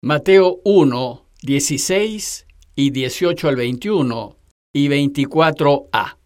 Mateo 1, 16 y 18 al 21 y 24a.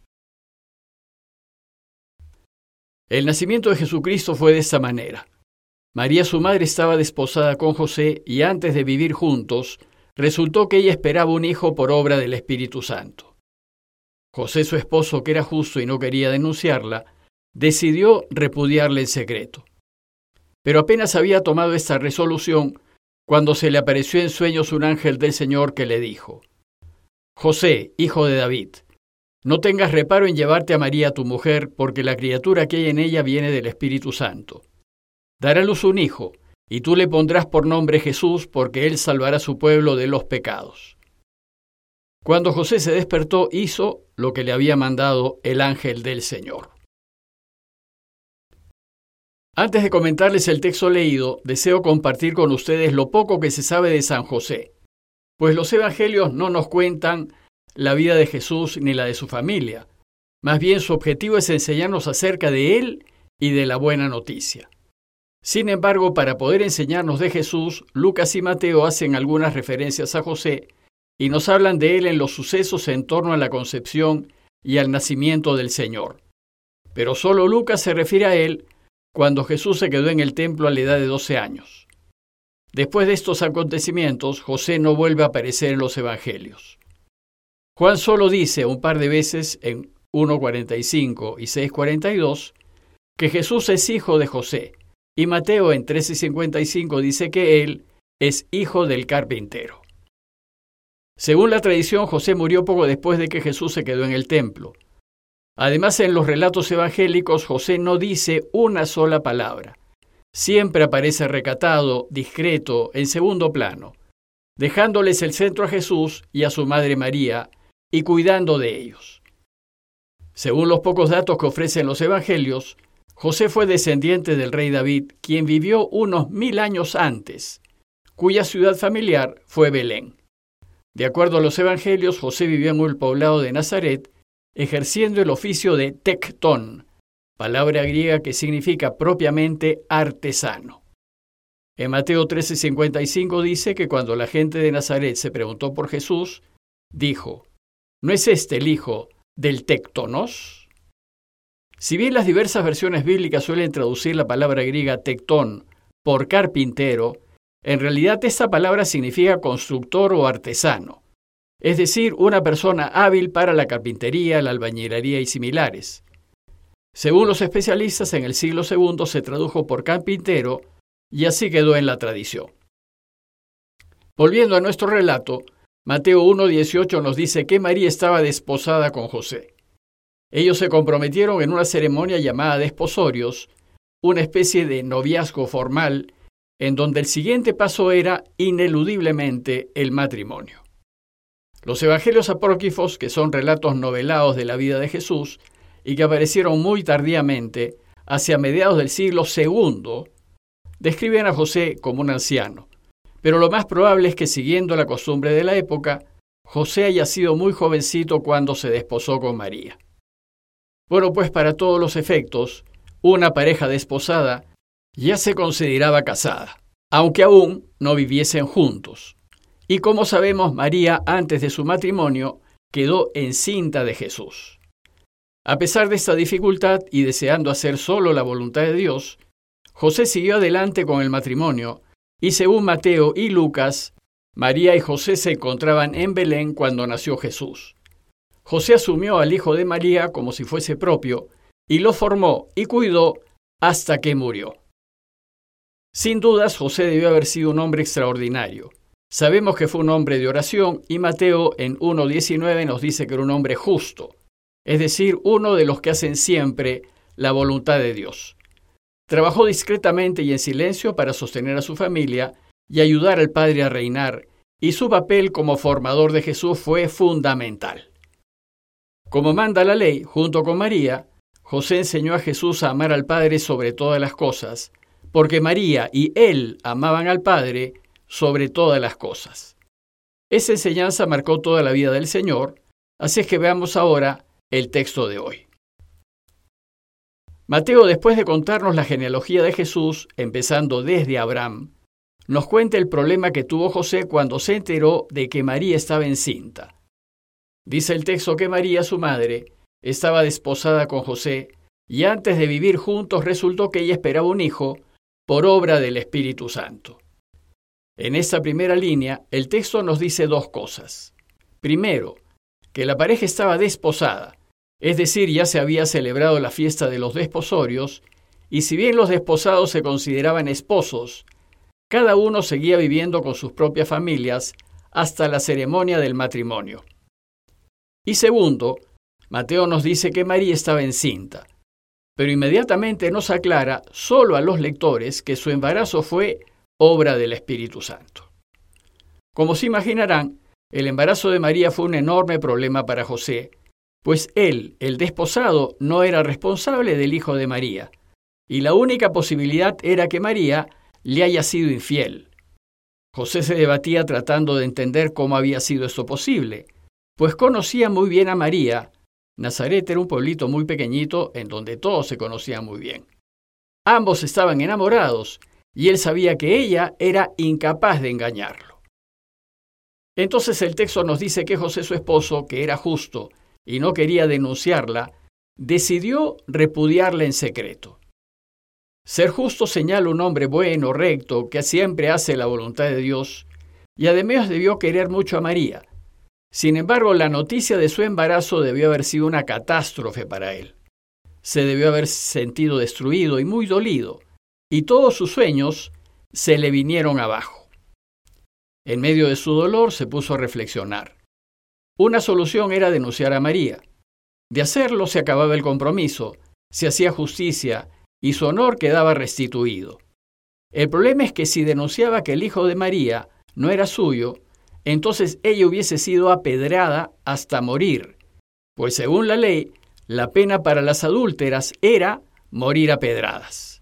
El nacimiento de Jesucristo fue de esta manera. María, su madre, estaba desposada con José y antes de vivir juntos, resultó que ella esperaba un hijo por obra del Espíritu Santo. José, su esposo, que era justo y no quería denunciarla, decidió repudiarla en secreto. Pero apenas había tomado esta resolución cuando se le apareció en sueños un ángel del Señor que le dijo: José, hijo de David, no tengas reparo en llevarte a María tu mujer, porque la criatura que hay en ella viene del Espíritu Santo. Dará a luz un hijo, y tú le pondrás por nombre Jesús, porque él salvará a su pueblo de los pecados. Cuando José se despertó, hizo lo que le había mandado el ángel del Señor. Antes de comentarles el texto leído, deseo compartir con ustedes lo poco que se sabe de San José, pues los evangelios no nos cuentan la vida de Jesús ni la de su familia. Más bien su objetivo es enseñarnos acerca de él y de la buena noticia. Sin embargo, para poder enseñarnos de Jesús, Lucas y Mateo hacen algunas referencias a José y nos hablan de él en los sucesos en torno a la concepción y al nacimiento del Señor. Pero solo Lucas se refiere a él cuando Jesús se quedó en el templo a la edad de 12 años. Después de estos acontecimientos, José no vuelve a aparecer en los evangelios. Juan solo dice un par de veces en 1:45 y 6:42 que Jesús es hijo de José, y Mateo en 13:55 dice que él es hijo del carpintero. Según la tradición, José murió poco después de que Jesús se quedó en el templo. Además, en los relatos evangélicos, José no dice una sola palabra. Siempre aparece recatado, discreto, en segundo plano, dejándoles el centro a Jesús y a su madre María, y cuidando de ellos. Según los pocos datos que ofrecen los evangelios, José fue descendiente del rey David, quien vivió unos 1000 años antes, cuya ciudad familiar fue Belén. De acuerdo a los evangelios, José vivió en el poblado de Nazaret, ejerciendo el oficio de tectón, palabra griega que significa propiamente artesano. En Mateo 13:55 dice que cuando la gente de Nazaret se preguntó por Jesús, dijo: ¿no es este el hijo del tectonos? Si bien las diversas versiones bíblicas suelen traducir la palabra griega tectón por carpintero, en realidad esta palabra significa constructor o artesano, es decir, una persona hábil para la carpintería, la albañilería y similares. Según los especialistas, en el siglo II se tradujo por carpintero y así quedó en la tradición. Volviendo a nuestro relato, Mateo 1:18 nos dice que María estaba desposada con José. Ellos se comprometieron en una ceremonia llamada desposorios, una especie de noviazgo formal, en donde el siguiente paso era ineludiblemente el matrimonio. Los evangelios apócrifos, que son relatos novelados de la vida de Jesús y que aparecieron muy tardíamente, hacia mediados del siglo II, describen a José como un anciano. Pero lo más probable es que, siguiendo la costumbre de la época, José haya sido muy jovencito cuando se desposó con María. Bueno, pues para todos los efectos, una pareja desposada ya se consideraba casada, aunque aún no viviesen juntos. Y como sabemos, María, antes de su matrimonio, quedó encinta de Jesús. A pesar de esta dificultad y deseando hacer solo la voluntad de Dios, José siguió adelante con el matrimonio, y según Mateo y Lucas, María y José se encontraban en Belén cuando nació Jesús. José asumió al hijo de María como si fuese propio, y lo formó y cuidó hasta que murió. Sin dudas, José debió haber sido un hombre extraordinario. Sabemos que fue un hombre de oración, y Mateo en 1:19 nos dice que era un hombre justo, es decir, uno de los que hacen siempre la voluntad de Dios. Trabajó discretamente y en silencio para sostener a su familia y ayudar al Padre a reinar, y su papel como formador de Jesús fue fundamental. Como manda la ley, junto con María, José enseñó a Jesús a amar al Padre sobre todas las cosas, porque María y él amaban al Padre sobre todas las cosas. Esa enseñanza marcó toda la vida del Señor, así es que veamos ahora el texto de hoy. Mateo, después de contarnos la genealogía de Jesús, empezando desde Abraham, nos cuenta el problema que tuvo José cuando se enteró de que María estaba encinta. Dice el texto que María, su madre, estaba desposada con José y antes de vivir juntos resultó que ella esperaba un hijo por obra del Espíritu Santo. En esta primera línea, el texto nos dice dos cosas. Primero, que la pareja estaba desposada, es decir, ya se había celebrado la fiesta de los desposorios, y si bien los desposados se consideraban esposos, cada uno seguía viviendo con sus propias familias hasta la ceremonia del matrimonio. Y segundo, Mateo nos dice que María estaba encinta, pero inmediatamente nos aclara solo a los lectores que su embarazo fue obra del Espíritu Santo. Como se imaginarán, el embarazo de María fue un enorme problema para José, pues él, el desposado, no era responsable del hijo de María, y la única posibilidad era que María le haya sido infiel. José se debatía tratando de entender cómo había sido esto posible, pues conocía muy bien a María. Nazaret era un pueblito muy pequeñito en donde todos se conocían muy bien. Ambos estaban enamorados y él sabía que ella era incapaz de engañarlo. Entonces el texto nos dice que José, su esposo, que era justo y no quería denunciarla, decidió repudiarla en secreto. Ser justo señala un hombre bueno, recto, que siempre hace la voluntad de Dios, y además debió querer mucho a María. Sin embargo, la noticia de su embarazo debió haber sido una catástrofe para él. Se debió haber sentido destruido y muy dolido, y todos sus sueños se le vinieron abajo. En medio de su dolor se puso a reflexionar. Una solución era denunciar a María. De hacerlo se acababa el compromiso, se hacía justicia y su honor quedaba restituido. El problema es que si denunciaba que el hijo de María no era suyo, entonces ella hubiese sido apedreada hasta morir, pues según la ley, la pena para las adúlteras era morir a pedradas.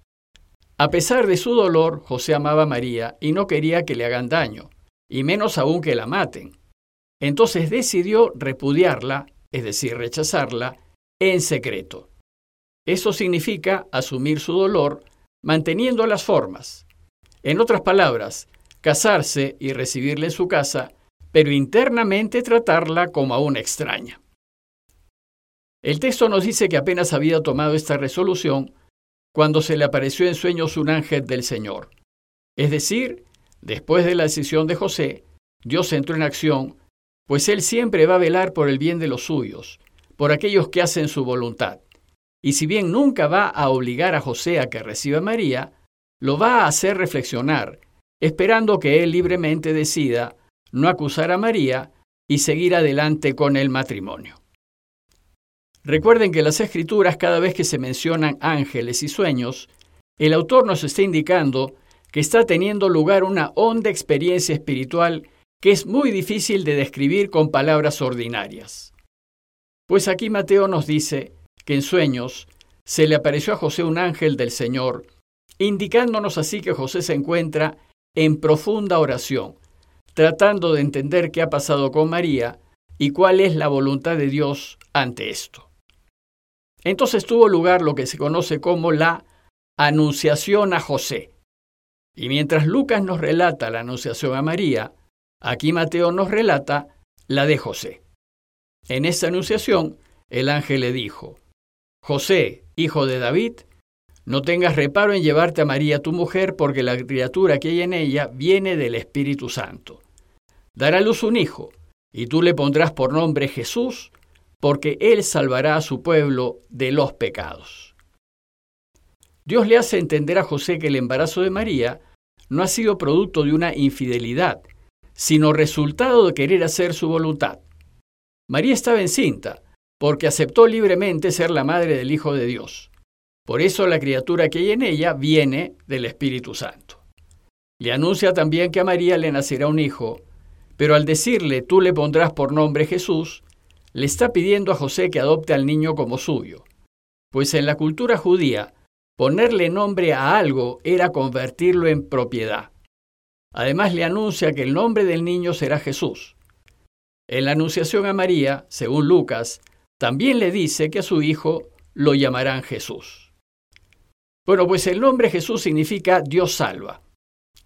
A pesar de su dolor, José amaba a María y no quería que le hagan daño, y menos aún que la maten. Entonces decidió repudiarla, es decir, rechazarla, en secreto. Eso significa asumir su dolor manteniendo las formas. En otras palabras, casarse y recibirla en su casa, pero internamente tratarla como a una extraña. El texto nos dice que apenas había tomado esta resolución cuando se le apareció en sueños un ángel del Señor. Es decir, después de la decisión de José, Dios entró en acción, pues Él siempre va a velar por el bien de los suyos, por aquellos que hacen su voluntad. Y si bien nunca va a obligar a José a que reciba a María, lo va a hacer reflexionar, esperando que él libremente decida no acusar a María y seguir adelante con el matrimonio. Recuerden que en las Escrituras, cada vez que se mencionan ángeles y sueños, el autor nos está indicando que está teniendo lugar una honda experiencia espiritual que es muy difícil de describir con palabras ordinarias. Pues aquí Mateo nos dice que en sueños se le apareció a José un ángel del Señor, indicándonos así que José se encuentra en profunda oración, tratando de entender qué ha pasado con María y cuál es la voluntad de Dios ante esto. Entonces tuvo lugar lo que se conoce como la anunciación a José. Y mientras Lucas nos relata la anunciación a María, aquí Mateo nos relata la de José. En esta anunciación, el ángel le dijo: José, hijo de David, no tengas reparo en llevarte a María tu mujer, porque la criatura que hay en ella viene del Espíritu Santo. Dará a luz un hijo, y tú le pondrás por nombre Jesús, porque él salvará a su pueblo de los pecados. Dios le hace entender a José que el embarazo de María no ha sido producto de una infidelidad, sino resultado de querer hacer su voluntad. María estaba encinta, porque aceptó libremente ser la madre del Hijo de Dios. Por eso la criatura que hay en ella viene del Espíritu Santo. Le anuncia también que a María le nacerá un hijo, pero al decirle tú le pondrás por nombre Jesús, le está pidiendo a José que adopte al niño como suyo, pues en la cultura judía, ponerle nombre a algo era convertirlo en propiedad. Además le anuncia que el nombre del niño será Jesús. En la anunciación a María, según Lucas, también le dice que a su hijo lo llamarán Jesús. Bueno, pues el nombre Jesús significa Dios salva.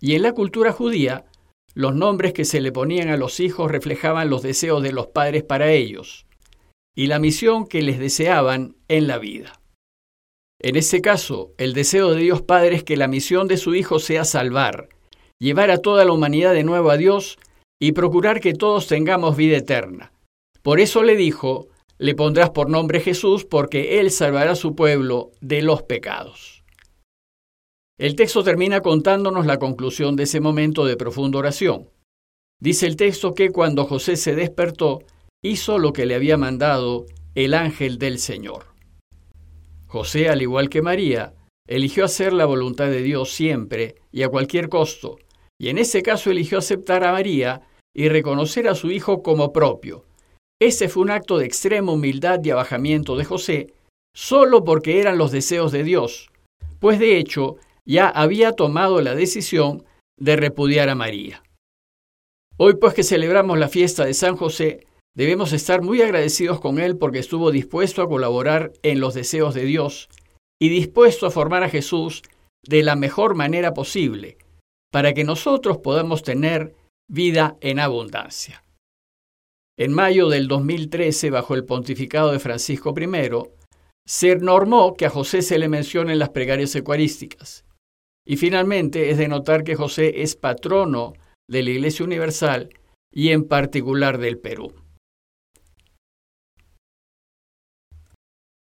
Y en la cultura judía, los nombres que se le ponían a los hijos reflejaban los deseos de los padres para ellos y la misión que les deseaban en la vida. En ese caso, el deseo de Dios Padre es que la misión de su Hijo sea salvar, llevar a toda la humanidad de nuevo a Dios y procurar que todos tengamos vida eterna. Por eso le dijo, le pondrás por nombre Jesús, porque Él salvará a su pueblo de los pecados. El texto termina contándonos la conclusión de ese momento de profunda oración. Dice el texto que cuando José se despertó, hizo lo que le había mandado el ángel del Señor. José, al igual que María, eligió hacer la voluntad de Dios siempre y a cualquier costo, y en ese caso eligió aceptar a María y reconocer a su hijo como propio. Ese fue un acto de extrema humildad y abajamiento de José, solo porque eran los deseos de Dios, pues de hecho ya había tomado la decisión de repudiar a María. Hoy, pues que celebramos la fiesta de San José, debemos estar muy agradecidos con él porque estuvo dispuesto a colaborar en los deseos de Dios y dispuesto a formar a Jesús de la mejor manera posible, para que nosotros podamos tener vida en abundancia. En mayo del 2013, bajo el pontificado de Francisco I, se normó que a José se le mencione en las plegarias eucarísticas. Y finalmente es de notar que José es patrono de la Iglesia Universal y en particular del Perú.